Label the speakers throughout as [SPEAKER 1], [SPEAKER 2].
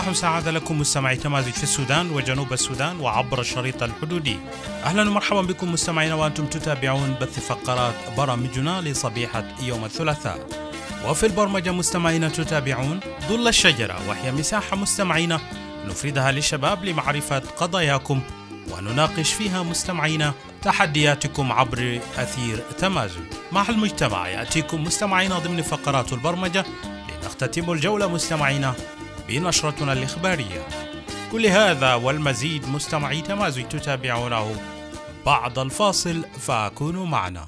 [SPEAKER 1] صباح سعادة لكم مستمعي تمازج في السودان وجنوب السودان وعبر الشريط الحدودي. أهلا ومرحبا بكم مستمعينا وأنتم تتابعون بث فقرات برامجنا لصبيحة يوم الثلاثاء. وفي البرمجة مستمعينا تتابعون ظل الشجرة، وهي مساحة مستمعينا نفردها للشباب لمعرفة قضاياكم ونناقش فيها مستمعينا تحدياتكم عبر أثير تمازج. مع المجتمع يأتيكم مستمعينا ضمن فقرات البرمجة لنختتم الجولة مستمعينا بنشرتنا الإخبارية. كل هذا والمزيد مستمعي تمازج تتابعونه بعد الفاصل، فكونوا معنا.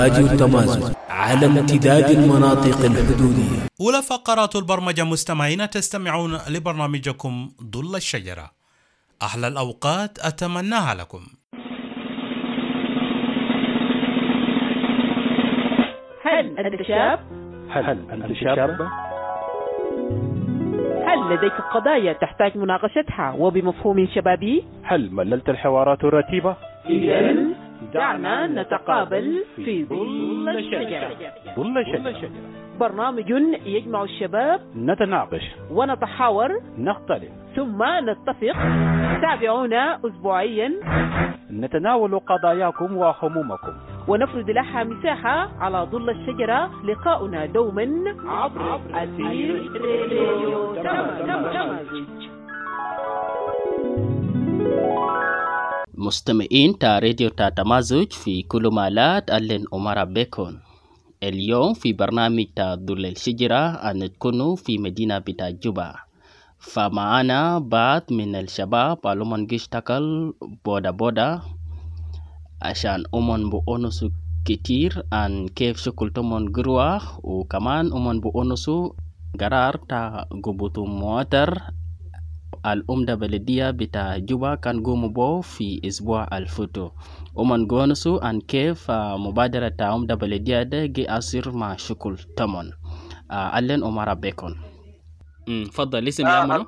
[SPEAKER 2] راديو التمازج على امتداد المناطق الحدودية.
[SPEAKER 1] أولى فقرات البرمجة مستمعين، تستمعون لبرنامجكم ظل الشجرة. أحلى الأوقات أتمناها لكم.
[SPEAKER 3] هل أنت شاب؟
[SPEAKER 4] هل أنت شابة؟
[SPEAKER 3] هل لديك قضايا تحتاج مناقشتها وبمفهوم شبابي؟
[SPEAKER 4] هل مللت الحوارات الرتيبة؟
[SPEAKER 3] إذن دعنا نتقابل في ظل الشجرة.
[SPEAKER 4] ظل الشجرة
[SPEAKER 3] برنامج يجمع الشباب،
[SPEAKER 4] نتناقش
[SPEAKER 3] ونتحاور،
[SPEAKER 4] نختلف
[SPEAKER 3] ثم نتفق. تابعونا أسبوعيا،
[SPEAKER 4] نتناول قضاياكم وهمومكم
[SPEAKER 3] ونفرد لها مساحة على ظل الشجرة. لقاؤنا دوما عبر أثير راديو تمازج.
[SPEAKER 5] مستمعين تا راديو تمازج في كل مالات ألين أمارا بيكون. اليوم في برنامج ظل الشجرة نكون في مدينة بتاع جوبا، فمعنا بعض من الشباب اللي يشتغل بودا عشان بؤنسوا كتير عن كيف شغلتهم جروا، وكمان بؤنسوا قرار تا قبوتو مواتر الأمدة بلدية بتاع جوبا كان قوموا بو في أسبوع الفوتو. قونسو عن كيف مبادرة تا أمدة بلدية ده جي أصير مع شكل تمن. ألين أمارا بيكون. فضل اسم يا منو؟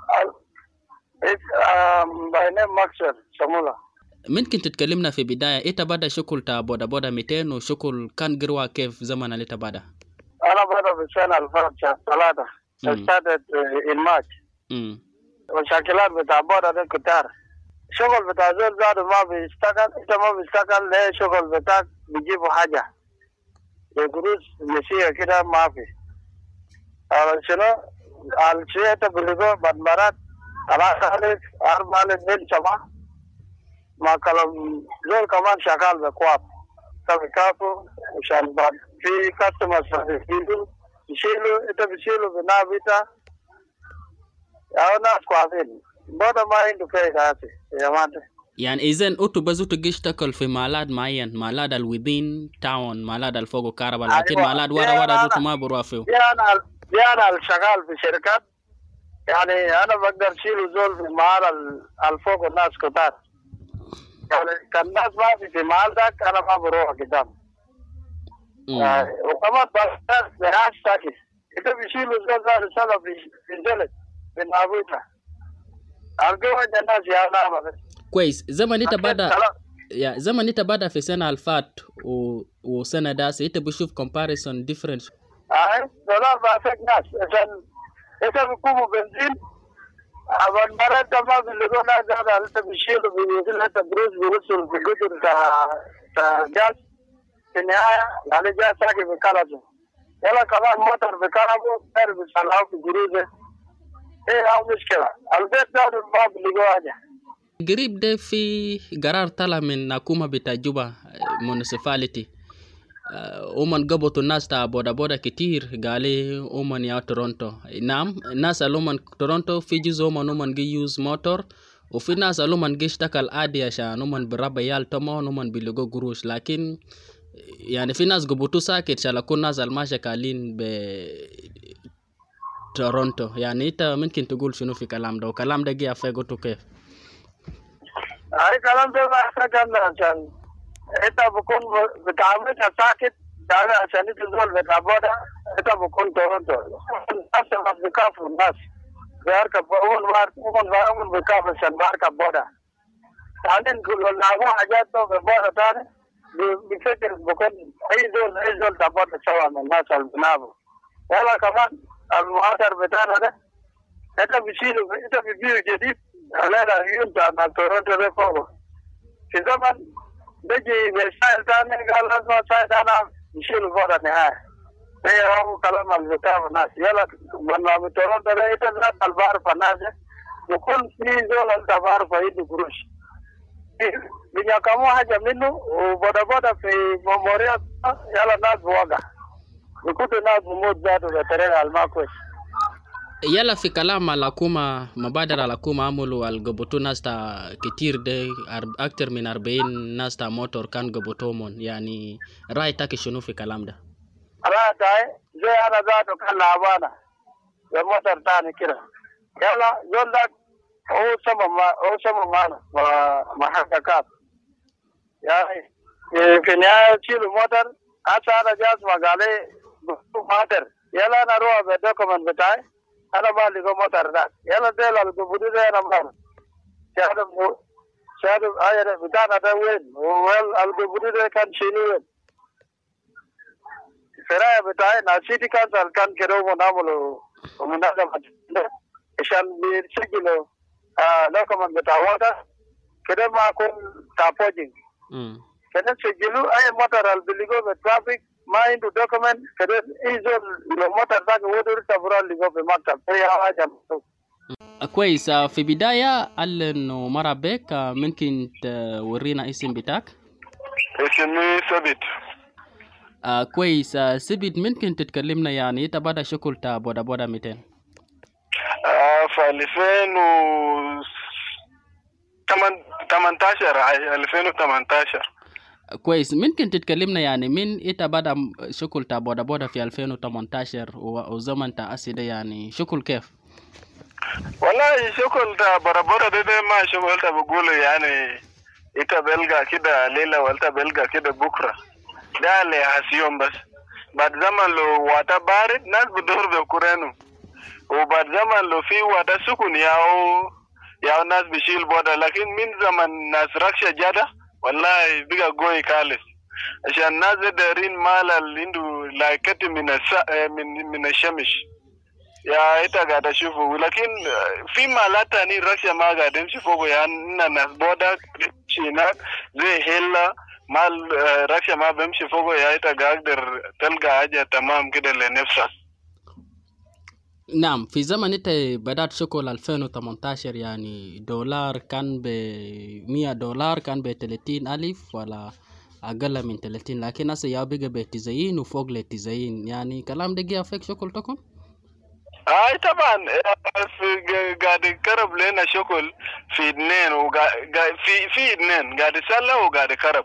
[SPEAKER 6] My name Maxwell Samula.
[SPEAKER 5] ممكن تتكلمنا في بداية إيه تبادى شكل تا بودا 200 وشكل كان جروا كيف زمن اللي تبادى؟
[SPEAKER 6] أنا بدأ في السنة 2003. started in March. مشاكلات بتاع بودا ده كتار. شغل بتاع زول زاد ما بيشتغل، أنت ما بيشتغل ليه شغل بتاعك بيجيبوا حاجة. القروش مسيح كده ما في. شنو؟ الشيء تبلغه بدمرات 3,000 من شباب. ما كلام زول كمان شغال بكواب. كافو عشان بعد في كاستمرز يشيلوا أنت بيشيلوا بنابيتا. أو ناس كوابين. بودا ما عنده فايدة يا مانت.
[SPEAKER 5] يعني إذن أنتوا بزوتوا تشتغل في مالاد معين، مالاد الويدين تاون، مالاد الفوق كهرباء، لكن مالاد ورا دوتوا ما بروافيو.
[SPEAKER 6] أنا الشغال في شركات، يعني أنا بقدر شيل زول في مال الفوق الناس كتار. يعني كان الناس ما في مال ذاك أنا ما بروح قدام. وكمان بس بناس ساكت. إذا بيشيلوا زول ذا رسالة في الجلد من أبوها. أرجو أن الناس يعلموا.
[SPEAKER 5] كويس. زمن تبادأ في سنة الفات وسنة داس إنت بشوف comparison difference.
[SPEAKER 6] دولار بافك ناس عشان إذا بيكونوا بنزين أول مرة ما بيلقوا ناس هذا إنت بيشيلوا بيوصل هذا بروز بيوصل بقدر تا جاز في النهاية يعني جاز ساكي بكاربو يلا كمان موتر بكاربو غير بيصلحوا في جروزه. إيه أو مشكلة البيت ده ما بيلقوا حاجة.
[SPEAKER 5] قريب ده في قرار طلع من ناكوما بتاع جوبا municipality. ومن قبضوا الناس تا بودا كتير قالي ومن يا تورونتو. نعم الناس اللي تورونتو في جزء ومن جي يوز موتور، وفي ناس اللي جي اشتكل عادي عشان ومن برابا يال تومو ومن بيلقوا قروش، لكن يعني في ناس قبضوا ساكت شالا كل ناس الماشي قالين ب تورونتو. يعني انت ممكن تقول شنو في كلام ده، وكلام ده جي افاقوتو كيف؟
[SPEAKER 6] أي كلام ده ما أحتاجنا عشان أنت بكون بتعامل ساكت ده عشان تزول بتعبده أنت بكون تورنتو. الناس ما بيكافوا الناس بيركب أول بيكافوا عشان بيركب بودا. بعدين كل لعبوا حاجات ده بودا تاني بيفكر بكون أي زول تعبده سوا من الناس البنابو. يلا كمان المؤثر بتاعنا ده أنت بيشيلوا أنت بيجيبوا جديد. أنا ينتهي من تورنتو ده فوق. في زمن بيجي بيسائل تاني قال لازم سائل أنا يشيلوا فوق النهاية. هي هو كلام البتاع الناس. يلا من تورنتو ده إنت البعرف الناس وكل في زول أنت بعرف يدي قروش. بيجاكموا حاجة منه وبودا في مموريات يلا الناس بوقع. بيكونوا الناس بموت ذاته بطريقة الماكوش.
[SPEAKER 5] يلا في كلام على الحكومة مبادرة الحكومة عملوا القبطوا ناس كتير ده أكتر من 40 ناس موتور كان قبطوهم يعني رأيك شنو في الكلام ده؟
[SPEAKER 6] رأيك زي أنا ذاته كان لعبانة الموتور تاني كده يلا زول ده هو سبب معنا محققات يعني في النهاية تشيل الموتور حتى أنا جالس مقالي ماتر يلا أنا أروح بالدوكومنت بتاعي أنا ما لقى موتر ده يلا ديل القبودي ده أنا ما شهادة آية بتاعنا ده وين والقبودي ده كان شيلي وين السرايا بتاعي ناسيتي كان كده ونعملوا ومنظمة عشان بيسجلوا دوكومنت بتاع ووتر كده ما أكون تابوجين كده سجلوا أي موتر اللي بيلقوا بالترافيك ما عنده دوكومنت كده يزول الموتر ده ودور تبرر اللي جوا في المكتب هي حاجة
[SPEAKER 5] كويس. في بداية قال إنه مرة بك ممكن تورينا اسم بتاعك؟
[SPEAKER 6] اسمي ثابت.
[SPEAKER 5] كويس. ثابت ممكن تتكلمنا يعني إنت بدأ شغل تا بودا بودا 200
[SPEAKER 6] في 2018
[SPEAKER 5] كويس. ممكن تتكلمنا يعني من إنت بدأ شغل تا بودا بودا في 2018 وزمن تا أسيدة يعني شغل كيف؟
[SPEAKER 6] والله شغل تا بودا بودا ده ما شغل تا بقوله يعني إنت بلغا كده ليلة وإنت بلغا كده بكرة ده اللي هسيوم بس بعد زمن لو واتا بارد ناس بدور بكورينو وبعد زمن لو في واتا سكون ياو ناس بيشيل بودا لكن من زمن ناس ركشة جادة والله بيقى قوي كالس عشان ناس دارين مال اللي عنده لايكتي من الشمس يا إتا قاعد أشوفه لكن في مالات تاني ركشة ما قاعد نشوفه يعني ناس بودا شينات زي هلا مال ركشة ما بمشي فوقه يا إتا قادر تلقى حاجة تمام كده لنفسك.
[SPEAKER 5] نعم. في زمن انت بدأت شغل 2018 يعني دولار كان ب $100 كان ب 30,000 ولا أقل من 30 لكن هسه يا بقى ب 90 وفوق ل 90 يعني كلام ده جه فيك شغلتكم؟
[SPEAKER 6] طبعا قاعد يقرب لنا شغل في اثنين في اثنين قاعد يسلى وقاعد يقرب.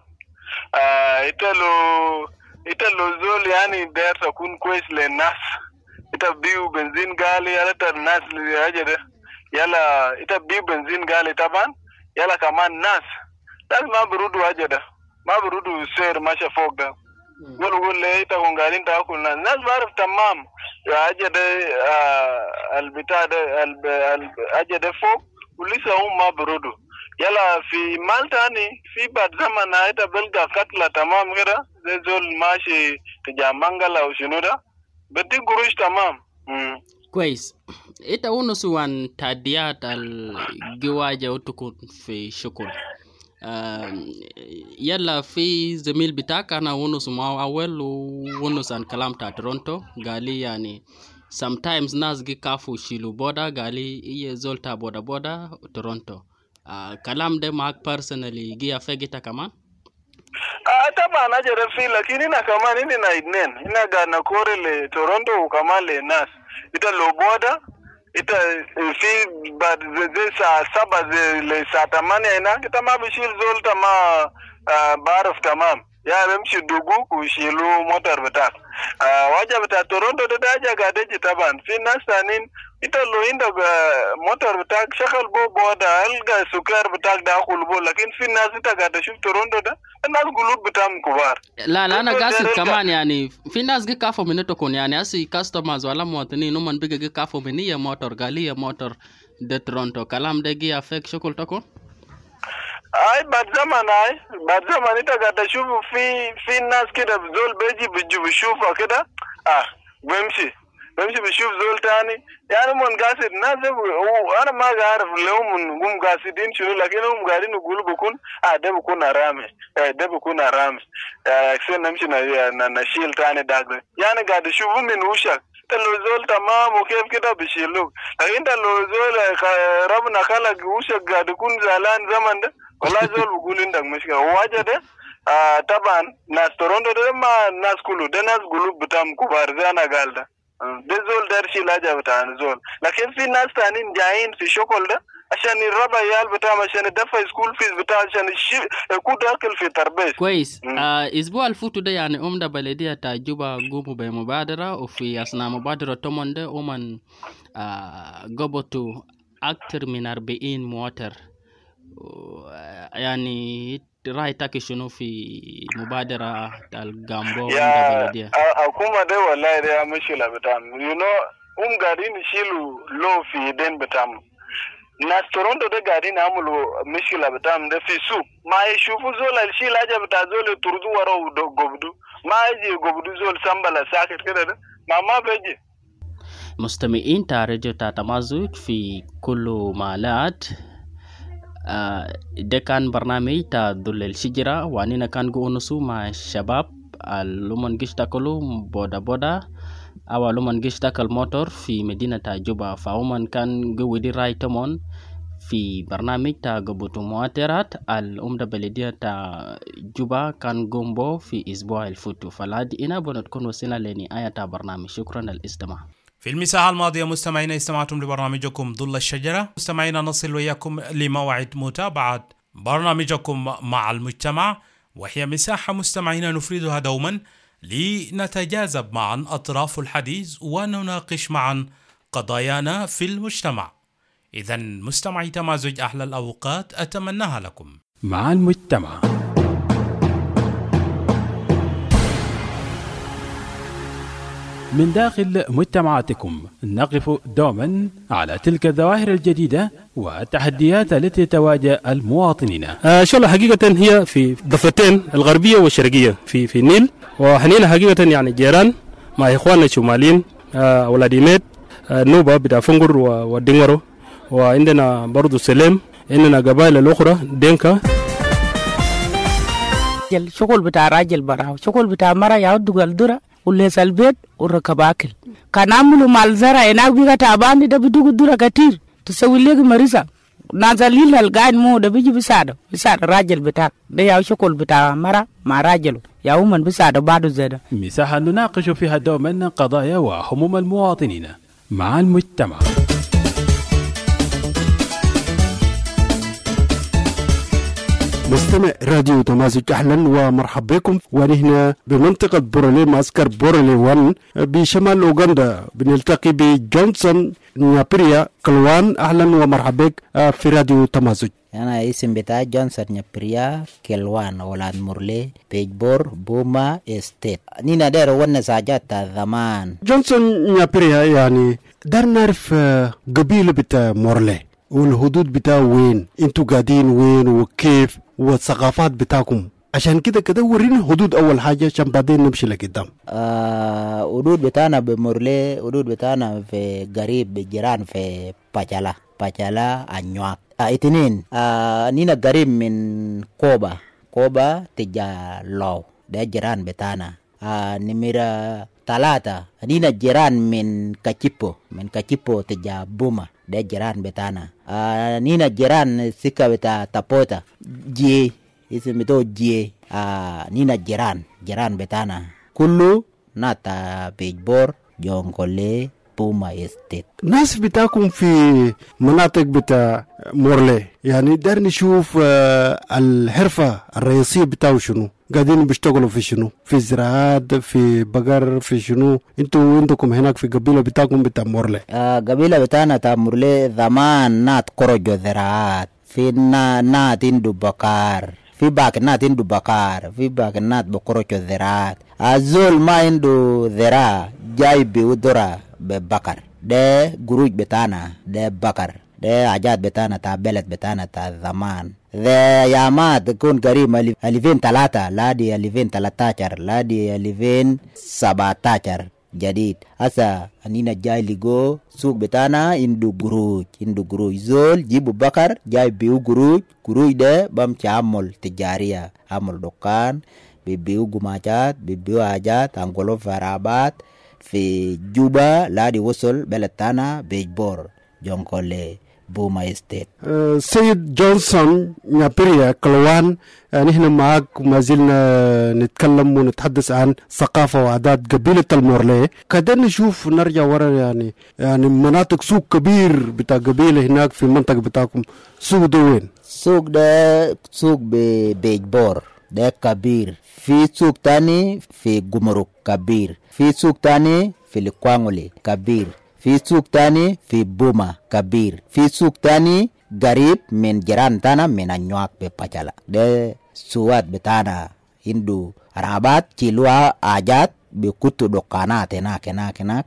[SPEAKER 6] انت لو زول يعني داير تكون كويس للناس انت بيو بنزين غالي يلا الناس اللي اجده يلا انت بيو بنزين غالي طبعا يلا كمان ناس ما برودوا اجده ما برودوا سير ماشي فوق ده يقول لي انت قاعدين تاكل ناس بعرف تمام يا اجده البتاع ده اجده فوق ولسه هم ما برودوا يلا في مال تاني في بعد زمن انت بلقى قتلة تمام كده زي زول ماشي تجامنغلا او شنو ده بدي قروش تمام.
[SPEAKER 5] كويس. إنت ونسوا عن تعديات الجواجة وتكون في شغل يلا في زميل بتاعك أنا ونسوا معه أول ونسوا عن كلام تا تورونتو قالي يعني sometimes ناس جي كافو شيلو بودا قالي إيه زول تا بودا بودا تورونتو كلام ده معك personally جي أفاقيتا كمان؟
[SPEAKER 6] طبعا أجرب فيه لكن هنا كمان هنا اثنين هنا قاعد نكوري لتورونتو وكمان للناس إذا لو بودا إذا في بعد زي الساعة 7 زي الساعة 8 هناك إذا ما بيشيل زول ما بعرف تمام يا بمشي دوغوك ويشيلوا موتر بتاعك واجه بتاع تورونتو ده حاجة قاعد يجي طبعا في ناس ثانيين إنت لو عندك موتر بتاعك شغل بودا ألقى سكر بتاعك ده أخو البول لكن في ناس إنت قاعد تشوف تورونتو ده الناس قلوب بتاعهم كبار.
[SPEAKER 5] لا أنا قاصد كمان يعني في ناس جي كافو من تكون يعني أسي كاستمرز ولا مواطنين هم بيجي جي كافو من هي موتر قالية موتر ده تورونتو كلام ده جي أفك شغل تكون؟
[SPEAKER 6] بعد زمن انت قاعد تشوف في ناس كده زول بيجي بيشوفها كده بيمشي بيشوف زول تاني يعني من قاصد ناس انا ما عارف لو هم قاصدين شنو لكن هم قاعدين يقولوا بكون ده بكون حرامي ده بكون حرامي اكسن نمشي نشيل تاني داك يعني قاعد يشوفوا من وشك لو زول تمام وكيف كده بيشيلوك لكن انت لو زول ربنا خلق وشك قاعد يكون زعلان زمن ده والله زول بقول عندك مشكلة واجه ده طبعا ناس تورونتو ده ما ناس كله ده ناس قلوب بتاعهم كبار زي انا قال ده ده زول درشي لاجا بتاع زول. لكن في ناس تانيين جايين في شغل ده عشان يربى عيال بتاعهم عشان يدفع سكول فيز بتاع عشان يكون داخل في تربية
[SPEAKER 5] كويس. اسبوع الفوتو ده يعني امدا بلديه تاجوبا قوموا بمبادره وفي اثناء مبادره تومن ده ومن قبضوا اكثر من 40 مواطن. يعني رايتك شنو في مبادره الجامبو امدا بلديه؟
[SPEAKER 6] حكومه ده والله ده مشكله بتاعهم قاعدين يشيلوا لو في يدين بتاعهم. ناس تورونتو ده قاعدين يعملوا مشكله بتاعهم ده في سوق ما يشوفوا زول الشيء لاجا بتاع زول يطردوا وراه وقبضوا ما يجي يقبضوا زول سامبلا ساكت كده ده ما بيجي.
[SPEAKER 5] مستمعين تارجو تمازج في كل مالات. ده كان برنامج تدل الشجرة واننا كان قونسو مع الشباب اللومن جشتاكلو بودا أو لومن جشتاكل موتور في مدينة جوبا. فهمن كان قويدي راي تمون في برنامج قبوتو مواترات الأمدة بلدية جوبا كان قومبو في أسبوع الفوتو. فلاد إنا بنتكون وصلنا لنهاية برنامج. شكرا للاستماع.
[SPEAKER 1] في المساحة الماضية مستمعينا استمعتم لبرنامجكم ظل الشجرة. مستمعينا نصل وياكم لموعد متابعة برنامجكم مع المجتمع، وهي مساحة مستمعينا نفردها دوما لنتجاذب معا أطراف الحديث ونناقش معا قضايانا في المجتمع. إذن مستمعي تمازج أحلى الأوقات أتمناها لكم
[SPEAKER 2] مع المجتمع. من داخل مجتمعاتكم نقف دوما على تلك الظواهر الجديدة والتحديات التي تواجه المواطنين.
[SPEAKER 7] شغلة حقيقة هي في ضفتين الغربية والشرقية في النيل، وحنينا حقيقة يعني جيران مع إخواننا الشماليين أولاد ميت نوبة بتاع فنقر والدنغرو، وعندنا برضو سليم، عندنا قبائل الأخرى دينكا.
[SPEAKER 8] شغل بتاع راجل براو، شغل بتاع مرة يعود الدرة وليس البيت وركب أكل. كان عملوا مال زرع هناك بيجا تعبان ده بدو الدرة كتير تسوي لك مريضة نازلين القاعد مو ده بيجي بساعد راجل بتاع ده يا شغل بتاع مرة مع راجله يا ومن بساعد بعده زيادة.
[SPEAKER 2] مساحة نناقش فيها دوما قضايا وهموم المواطنين مع المجتمع.
[SPEAKER 9] مستمع راديو تمازج أهلا ومرحبا بكم، ونحن بمنطقة بورلي معسكر بورلي 1 بشمال أوغندا بنلتقي بجونسون نيابريا كلوان. أهلا ومرحبا بك في راديو تمازج.
[SPEAKER 10] أنا اسم بتاع جونسون نيابريا كلوان أولاد مورلي بيجبور بوما استيت. نينا دير ون ساجات زمان.
[SPEAKER 9] جونسون نيابريا يعني دار نعرف قبيلة بتاع مورلي والحدود بتاع وين انتوا قاعدين وين وكيف والثقافات بتاعكم، عشان كده ورينا حدود اول حاجه عشان بعدين نمشي لقدام.
[SPEAKER 10] حدود بتاعنا بمورلي، حدود بتاعنا في قريب بجيران في باجالا انيواك اتنين. نينا قريب من كوبا تجا لو ده جيران بتاعنا. نمرة 3 نينا جيران من كاتشيبو تجا بوما ده جيران بتاعنا. نينا جيران سكة بتاع تابوتا جي اسم بتاعه جي. نينا جيران بتاعنا كله ناتا بيجبور جونكولي بوما استيت.
[SPEAKER 9] ناس بتاعكم في مناطق بتاع مورلي يعني دار نشوف الحرفة الرئيسية بتاعه شنو؟ قاعدين بيشتغلوا في شنو؟ في زراعات، في بقر، في شنو؟ انتوا عندكم هناك في قبيلة بتاعكم بتاع مورلي؟
[SPEAKER 10] قبيلة بتاعنا بتاع مورلي زمان نات كورجو زراعات، في نات عنده بقر، في باك نات عنده بقر، في باك نات بكورجو زراعات. الزول ما عنده زراعة جاي بيودرا ببقر. ده جروج بتاعنا ده بقر، ده حاجات بتاعنا تاع بلد بتاعنا تاع زمان. ذا يامات تكون قريب 2003 لادي 2013 لادي 2017 جديد. هسا أنينا جاي لقو سوق بتاعنا عنده جروج زول جيبوا بقر جاي بيو جروج ده بمشي عمل تجارية، عمل دكان بيبيو قماشات بيبيو حاجات انقلوا فرابات في جوبا لادي وصل بلد تانا بيجبور جونكولي بوما استيت.
[SPEAKER 9] سيد جونسون نابيريا كلوان، نحن معك ما زلنا نتكلم ونتحدث عن ثقافة وعادات قبيلة المورلي. كده نشوف نرجع ورا يعني مناطق سوق كبير بتاع قبيلة هناك في المنطقة بتاعكم. سوق ده وين؟
[SPEAKER 10] سوق ده سوق بيجبور ده كبير. في سوق تاني في جمرك كبير. في سوق تاني في الكوانغولي كبير. في سوق تاني في بوما كبير. في سوق تاني قريب من جيران تانا من أنيوك بباجالا. ده سوات بتانا هندو رابات كيلوا آجات بكتو دوكانات هناك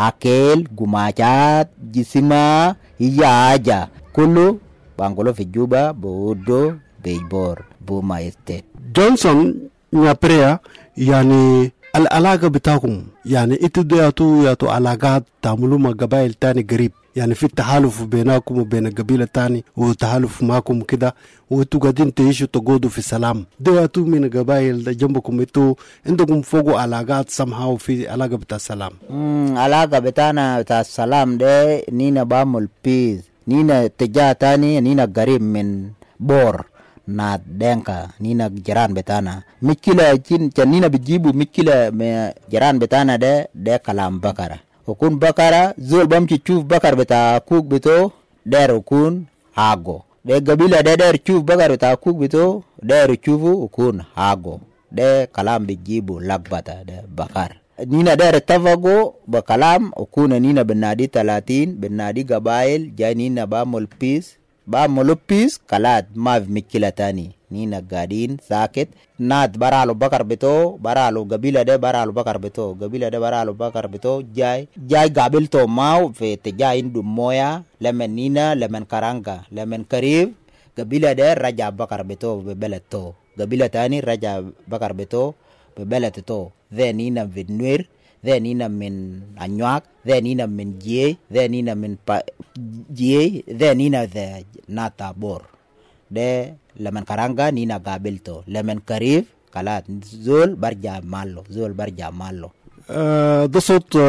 [SPEAKER 10] هاكيل قماجات جسما هي آجا كله بانغولو في جوبا بودو بيجبور بوما استيت.
[SPEAKER 9] جونسون نابريا يعني العلاقة بتاعكم يعني انتوا ياتو علاقات تعملوا مع قبائل تاني قريب، يعني في التحالف بينكم وبين قبيلة تاني وتحالف معكم كده وانتوا قاعدين تعيشوا تقعدوا في سلام. ده ياتو من قبائل جنبكم انتوا عندكم فوقوا علاقات somehow في علاقة بتاع السلام.
[SPEAKER 10] علاقة بتاعنا بتاع السلام ده نينا بعمل بيز. نينا تجاه تاني نينا قريب من بور na denka nina jiran betana mikila chin nina bijibu mikila me jiran betana de kalam bakara ukun bakara zul bamchi chuf bakar beta kuk beto der ukun hago de gabila de der chuf bakar beta kuk beto der chufu ukun hago de kalam bijibu lagbata de bakar nina der tavago ba kalam ukun nina benadi 30 benadi gabail janina ba mulpis ba molopis kalat mav mikila tani nina gadin sakit nad baralo bakar beto baralo gabila de baralo bakar beto gabila de baralo bakar beto jay gabil to mau fe te jay indu moya lemen nina lemen karanga lemen karib gabila de raja bakar beto be beleto gabila tani raja bakar beto be beleto then nina vidnuir then nina min Anyak, then nina min Jie, then nina min Jie, then nina the Nata Bor. De lemen karanga nina gabilto, lemen karif kalat zul barja malo.
[SPEAKER 9] ده صوت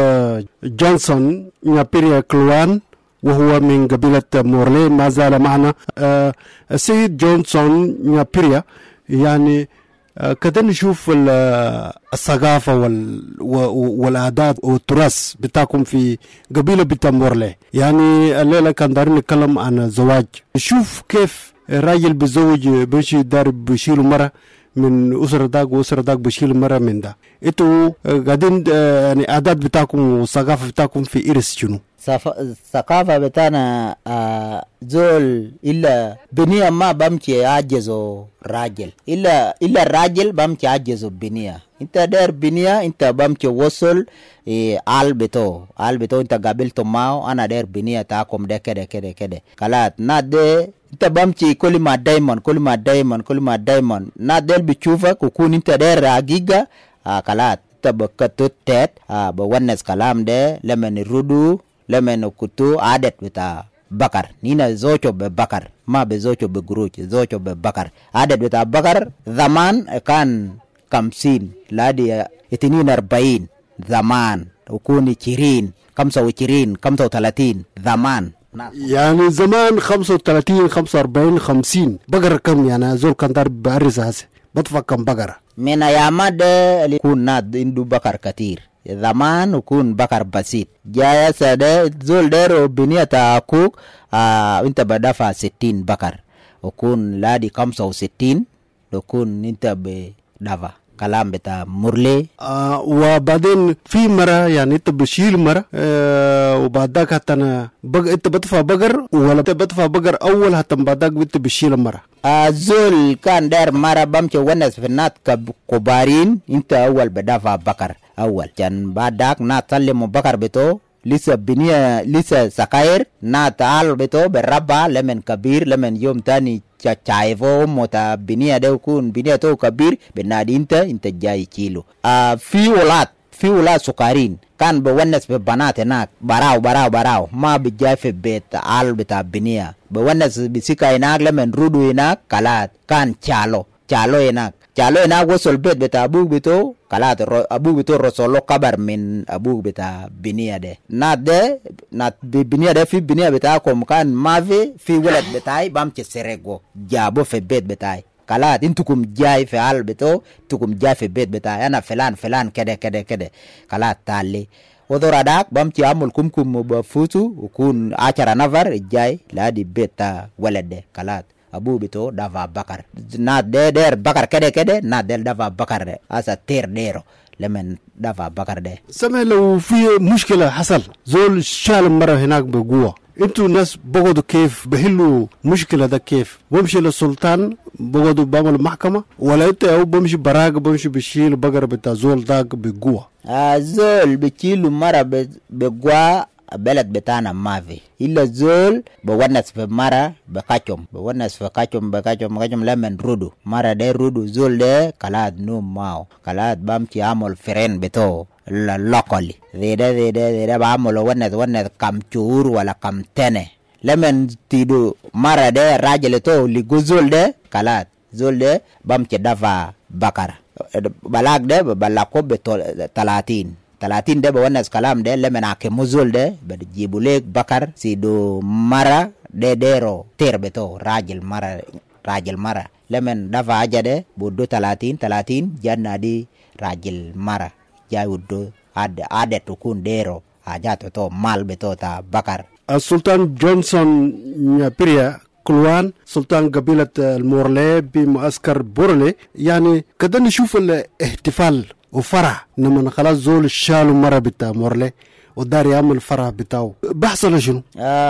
[SPEAKER 9] جونسون نابيريا كلوان وهو من قبيلة مورلي ما زال معنا. السيد جونسون نابيريا يعني كده نشوف الثقافة والعادات والتراث بتاعكم في قبيلة بتاع مورلي. يعني الليلة كان دارين نتكلم عن الزواج. نشوف كيف راجل بزوج بيشي دار بيشيل مرة من أسرة داك وأسرة داك بيشيل مرة من ده. إنتوا قاعدين يعني عادات بتاعكم والثقافة بتاعكم في إرث شنو؟
[SPEAKER 10] الثقافة بتاعنا زول إلا بنية ما بمشي عجزو راجل إلا الراجل بمشي عجزو بنية. انت دار بنية انت بمشي وصل آل بتو انت قابلتو معه انا دار بنية تاكم ده كده كلات نادي انت بمشي كل ما دايمون نادي بتشوفك وكون انت دار حقيقة كلات انت بكتوت تات بونس كلام ده لمن الردو لمن ukutu adet beta bakar nina zocho be bakar ma be zocho be guruch zocho be bakar adet beta bakar zaman kan 50 ladi 42 zaman ukuni 20 25 35 zaman
[SPEAKER 9] يعني زمان 35 45 50 بقرة كم يعني زول كان دار بعرس هسه بدفع كم بقرة
[SPEAKER 10] من أيام ده اللي كنا عنده بقر كتير zaman ukun bakar basit jaya sada zul dero biniya ta akuk inta badafa 60 bakar ukun ladi 65 ukun inta be dava kalam beta murle
[SPEAKER 9] وبعدين في مرة يعني انت بشيل مرة وبعدك حتى انت بدفع بقر ولا بدفع بقر اول حتى بعدك انت بشيل مرة
[SPEAKER 10] زول كان دار مرة بمشي ونس في النات كبارين انت اول بدفع بقر اول كان بعدك نات سلم بقر بتو لسه بنية لسه سكاير نات عال بتو بالربع لمن كبير لمن يوم تاني chaifo mota binia de kun binia to kabir benadi inta jai kilo fi ulat sukarin kan be wannas be banate nak barau ma be jafe bet al beta binia be wannas bisika inak lemen rudu inak kalat kan chalo inak جالو هناك وصل البيت بتاع أبوك بتو كلات أبوك بتو رسولو قبر من أبوك بتاع بنية ده نات بنية ده في بنية بتاعكم كان ما في ولد بتاعي بامشي سرقو جابو في البيت بتاعي كلات انتكم جاي في حال بتو انتكم جاي في البيت بتاعي أنا فلان كده كلات تالي ودور داك بامشي عمل كم بفوتو وكون 10 نفر جاي لادي بيت ولد ده كلات أبو بتو دافع بكر نات دير بكر كده نات دير دافع بكر أسا تير ديرو لمن دافع بكر ده
[SPEAKER 9] سمع لو في مشكلة حصل زول شال مرة هناك بقوة انتوا ناس بقعدوا كيف بحلوا مشكلة ده كيف بمشي للسلطان بقعدوا بعملوا محكمة ولا انت او بمشي براق بمشي بشيل بقر بتاع زول داك بقوة
[SPEAKER 10] زول بشيل مرة بقوة بلد بتاعنا ما في إلا زول بونس في مرة بكاچم بونس في كاچم لمن رودو مرة ده رودو زول ده كلاد نوم ماو كلاد بامشي عمل فرين بتو لوكالي ده بعمل ونس كم شهور ولا كم تنة لمن تيدو مرة ده راجل تو لغو زول ده كلاد زول ده بامشي دفع بكرة بلاك ده بلاكو بتو 30 ده بونس كلام ده لمن حاكم زول ده بجيبوا لك بكر سيدو مرة ده ديرو تير بتو راجل مرة لمن دفع حاجة ده بودو 30 جانا دي راجل مرة جاي ودو عادة تكون ديرو حاجات تو مال بتو تا بكر
[SPEAKER 9] السلطان جونسون نيابيريا كلوان سلطان قبيلة المورلي بمعسكر بورلي يعني كده نشوف الاحتفال وفرح لما خلاص زول الشالو مرة بتاع مورلي ودار يعمل فرح بتاعه بحصل شنو؟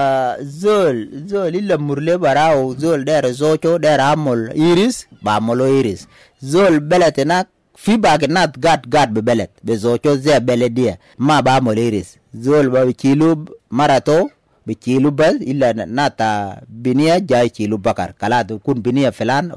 [SPEAKER 10] زول إلا مورلي براو زول دار زوجو دار عمل إيريس بعملو إيريس زول بلد هناك في باقنات قاد ببلد بزوجو زي بلدية ما بعمل إيريس زول بكيلو مرتو بكيلو بس إلا ناتا بنية جاي كيلو بكر كلاد يكون بنية فلان